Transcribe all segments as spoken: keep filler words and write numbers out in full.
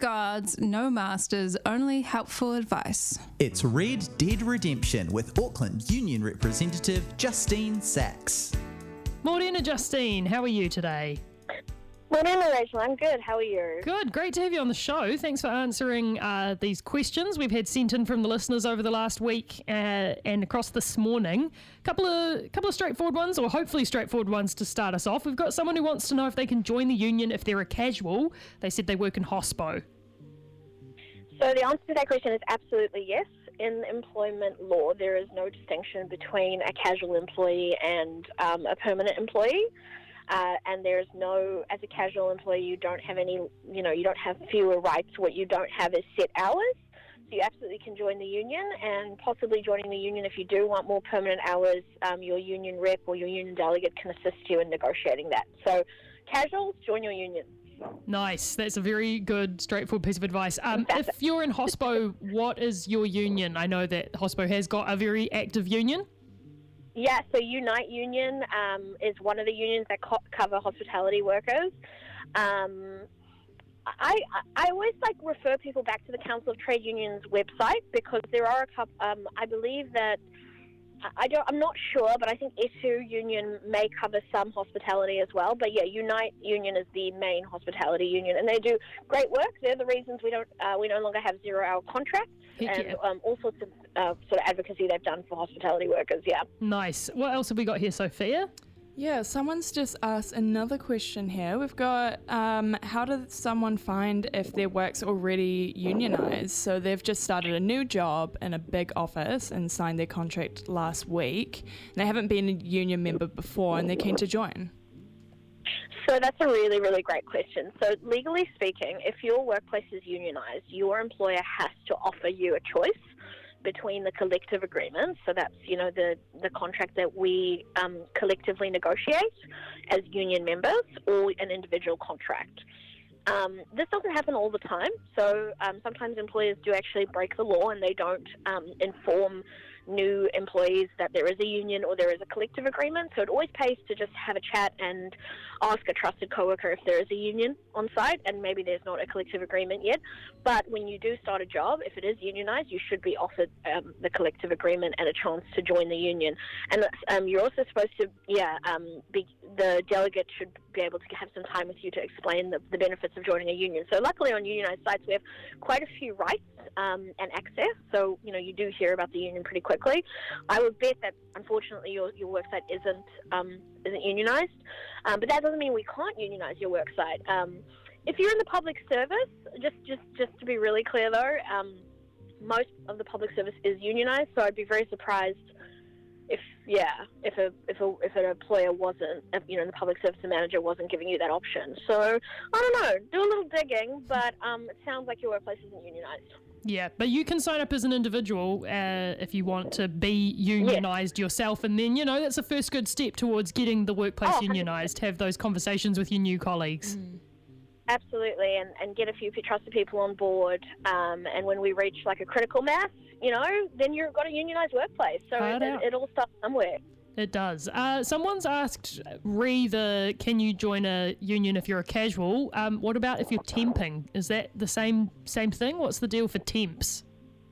guards, no masters, only helpful advice. It's Red Dead Redemption with Auckland Union representative Justine Sachs. Morena Justine, how are you today? Morena Rachel, I'm good. How are you? Good, great to have you on the show. Thanks for answering uh, these questions we've had sent in from the listeners over the last week uh, and across this morning. A couple of couple of straightforward ones, or hopefully straightforward ones to start us off. We've got someone who wants to know if they can join the union if they're a casual. They said they work in hospo. So the answer to that question is absolutely yes. In employment law, there is no distinction between a casual employee and um, a permanent employee. Uh, and there's no, as a casual employee, you don't have any, you know, you don't have fewer rights. What you don't have is set hours. So you absolutely can join the union, and possibly joining the union if you do want more permanent hours, um, your union rep or your union delegate can assist you in negotiating that. So casuals, join your union. Nice. That's a very good, straightforward piece of advice. Um, if you're in hospo, what is your union? I know that hospo has got a very active union. Yeah, so Unite Union um, is one of the unions that co- cover hospitality workers. Um, I, I always like refer people back to the Council of Trade Unions website because there are a couple. Um, I believe that I don't. I'm not sure, but I think E T U Union may cover some hospitality as well. But yeah, Unite Union is the main hospitality union, and they do great work. They're the reasons we don't. Uh, we no longer have zero-hour contracts. Heck and yeah. um, all sorts of uh, sort of advocacy they've done for hospitality workers, yeah. Nice. What else have we got here, Sophia? Yeah, someone's just asked another question here. We've got, um, how does someone find if their work's already unionised? So they've just started a new job in a big office and signed their contract last week. They haven't been a union member before and they're keen to join. So that's a really, really great question. So legally speaking, if your workplace is unionised, your employer has to offer you a choice between the collective agreements. So that's, you know, the, the contract that we um, collectively negotiate as union members, or an individual contract. Um, this doesn't happen all the time. So um, sometimes employers do actually break the law and they don't um, inform new employees that there is a union or there is a collective agreement. So it always pays to just have a chat and ask a trusted coworker if there is a union on site, and maybe there's not a collective agreement yet. But when you do start a job, if it is unionized, you should be offered um, the collective agreement and a chance to join the union. And um, you're also supposed to, yeah, um, be, the delegate should be able to have some time with you to explain the, the benefits of joining a union. So luckily on unionized sites, we have quite a few rights um, and access. So, you know, you do hear about the union pretty quickly. I would bet that, unfortunately, your, your worksite isn't um, isn't unionized. Um, but that doesn't mean we can't unionize your worksite. Um, if you're in the public service, just, just, just to be really clear, though, um, most of the public service is unionized. So I'd be very surprised if, yeah, if a if a if an employer wasn't, if, you know, the public service manager wasn't giving you that option. So I don't know, do a little digging, but um, it sounds like your workplace isn't unionized. Yeah, but you can sign up as an individual uh, if you want to be unionised yes. yourself, and then, you know, that's the first good step towards getting the workplace oh, unionised. Have those conversations with your new colleagues. Mm. Absolutely, and, and get a few trusted people on board, um, and when we reach like a critical mass, you know, then you've got a unionised workplace. So it, it, it all starts somewhere. It does. Uh, someone's asked, re the, can you join a union if you're a casual? Um, what about if you're temping? Is that the same same thing? What's the deal for temps?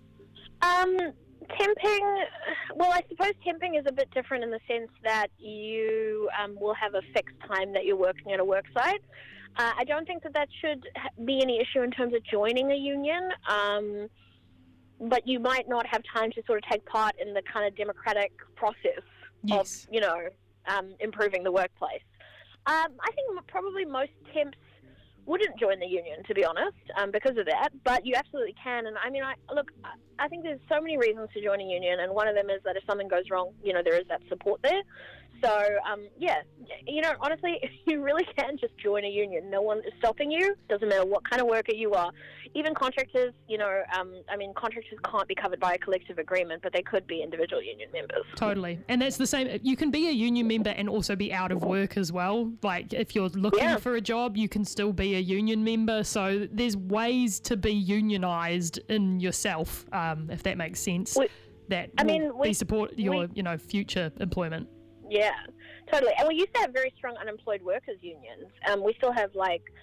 Um, temping, well, I suppose temping is a bit different in the sense that you um, will have a fixed time that you're working at a work site. Uh, I don't think that that should be any issue in terms of joining a union, um, but you might not have time to sort of take part in the kind of democratic process. Yes. Of, you know, um, improving the workplace. Um, I think probably most temps wouldn't join the union, to be honest, um, because of that, but you absolutely can. And I mean, I look, I think there's so many reasons to join a union, and one of them is that if something goes wrong, you know, there is that support there. So, um, yeah, you know, honestly, you really can just join a union. No one is stopping you. Doesn't matter what kind of worker you are. Even contractors, you know, um, I mean, contractors can't be covered by a collective agreement, but they could be individual union members. Totally. And that's the same. You can be a union member and also be out of work as well. Like, if you're looking yeah. for a job, you can still be a union member. So there's ways to be unionised in yourself, um, if that makes sense, we, that I will mean, we, be support your, we, you know, future employment. Yeah, totally. And we used to have very strong unemployed workers unions. Um, we still have like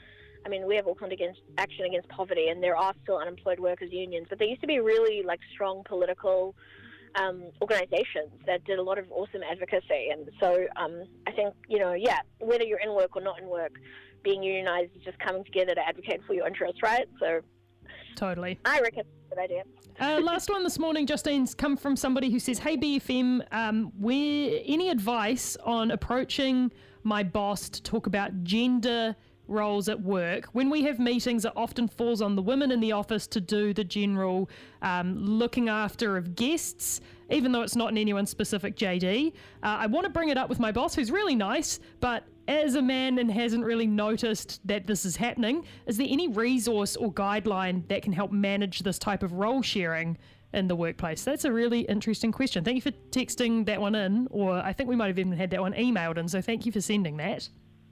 I mean, we have Auckland Against Action Against Poverty, and there are still unemployed workers unions, but there used to be really like strong political um, organizations that did a lot of awesome advocacy. And so um, I think, you know, yeah, whether you're in work or not in work, being unionized is just coming together to advocate for your interests, right? So totally. I reckon it's a good idea. Uh, last one this morning, Justine's come from somebody who says, hey, B F M, um, where, any advice on approaching my boss to talk about gender roles at work? When we have meetings, it often falls on the women in the office to do the general um, looking after of guests, even though it's not in anyone's specific J D. Uh, I want to bring it up with my boss, who's really nice, but as a man and hasn't really noticed that this is happening, is there any resource or guideline that can help manage this type of role sharing in the workplace? That's a really interesting question. Thank you for texting that one in, or I think we might have even had that one emailed in, so thank you for sending that.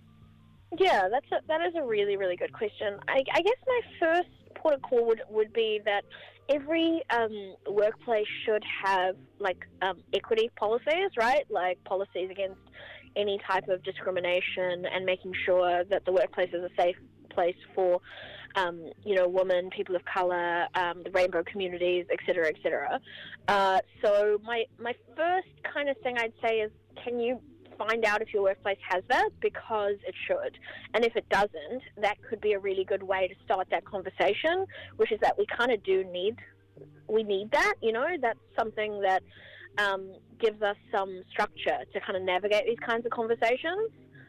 Yeah, that's a, that is a really, really good question. I, I guess my first port of call would, would be that every um, workplace should have, like, um, equity policies, right? Like, policies against any type of discrimination and making sure that the workplace is a safe place for, um, you know, women, people of colour, um, the rainbow communities, et cetera, et cetera. Uh, so my, my first kind of thing I'd say is, can you find out if your workplace has that, because it should. And if it doesn't, that could be a really good way to start that conversation, which is that we kind of do need, we need that, you know, that's something that um, gives us some structure to kind of navigate these kinds of conversations.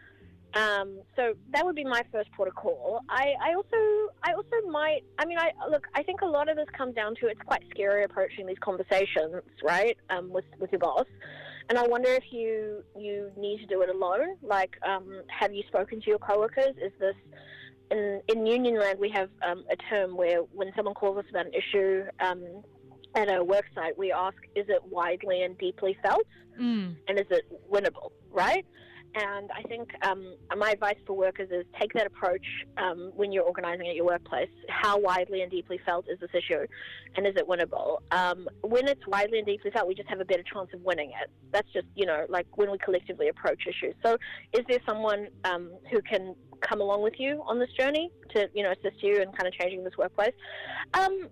Um, so that would be my first port of call. I, I also, I also might, I mean, I look, I think a lot of this comes down to, it's quite scary approaching these conversations, right, um, with, with your boss. And I wonder if you you need to do it alone. Like, um, have you spoken to your coworkers? Is this, in, in union land, we have um, a term where when someone calls us about an issue um, at a work site, we ask, is it widely and deeply felt? Mm. And is it winnable, right? And I think um, my advice for workers is take that approach um, when you're organising at your workplace. How widely and deeply felt is this issue, and is it winnable? Um, when it's widely and deeply felt, we just have a better chance of winning it. That's just, you know, like when we collectively approach issues. So is there someone um, who can come along with you on this journey to, you know, assist you in kind of changing this workplace? Um,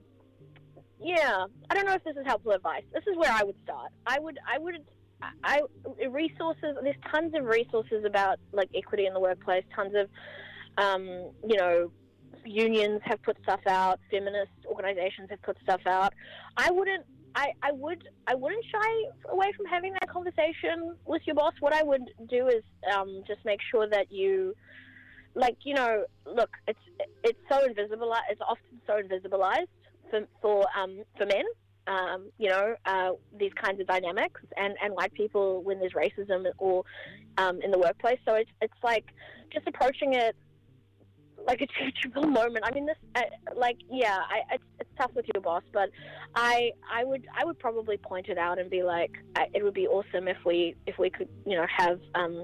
yeah, I don't know if this is helpful advice. This is where I would start. I would, I would... I resources. There's tons of resources about like equity in the workplace. Tons of, um, you know, unions have put stuff out. Feminist organizations have put stuff out. I wouldn't. I, I would. I wouldn't shy away from having that conversation with your boss. What I would do is um, just make sure that you, like, you know, look. It's it's so invisible. It's often so invisibilized for for um, for men. Um, you know, uh, these kinds of dynamics, and, and white people when there's racism or um, in the workplace. So it's it's like just approaching it like a teachable moment. I mean, this uh, like yeah, I, it's it's tough with your boss, but I I would I would probably point it out and be like, I, it would be awesome if we if we could you know have um,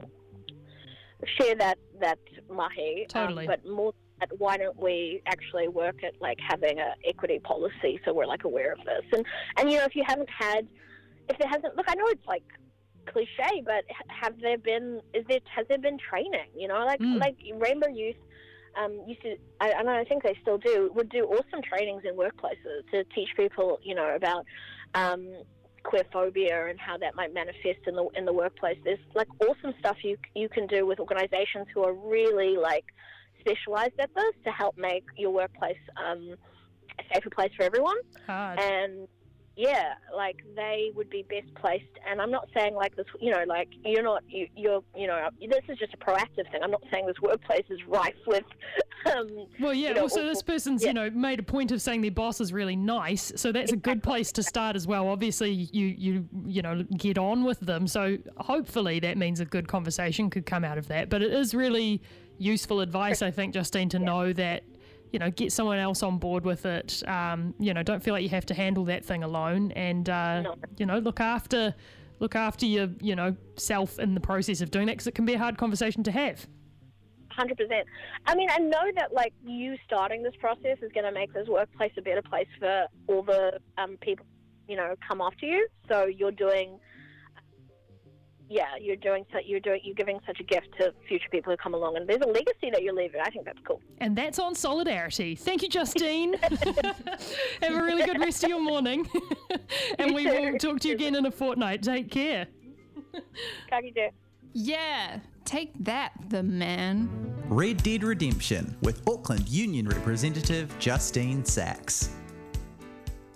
share that that mahi, totally, um, but more. Why don't we actually work at like having a equity policy so we're like aware of this? And and you know, if you haven't had, if there hasn't, look, I know it's like cliche, but have there been? Is there has there been training? You know, like mm. like Rainbow Youth um, used to, I, and I think they still do, would do awesome trainings in workplaces to teach people, you know, about um, queerphobia and how that might manifest in the in the workplace. There's like awesome stuff you you can do with organizations who are really like specialized at this to help make your workplace um, a safer place for everyone. Hard. And yeah, like they would be best placed. And I'm not saying like this, you know, like you're not, you, you're, you know, this is just a proactive thing. I'm not saying this workplace is rife with. Um, well, yeah. You know, also, this person's, yeah. you know, made a point of saying their boss is really nice, so that's exactly. a good place to start as well. Obviously, you you you know get on with them, so hopefully that means a good conversation could come out of that. But it is really useful advice, I think, Justine, to yeah. know that, you know, get someone else on board with it. Um, you know, don't feel like you have to handle that thing alone, and uh, no. you know, look after look after your you know self in the process of doing that, because it can be a hard conversation to have. one hundred percent. I mean, I know that like you starting this process is going to make this workplace a better place for all the um, people, you know, come after you. So you're doing yeah, you're doing so, you're doing you're giving such a gift to future people who come along, and there's a legacy that you're leaving. I think that's cool. And that's on solidarity. Thank you, Justine. Have a really good rest of your morning. And You we too. will talk to you again in a fortnight. Take care. Ka kite. Yeah, take that, the man. Red Dead Redemption with Auckland Union representative Justine Sachs.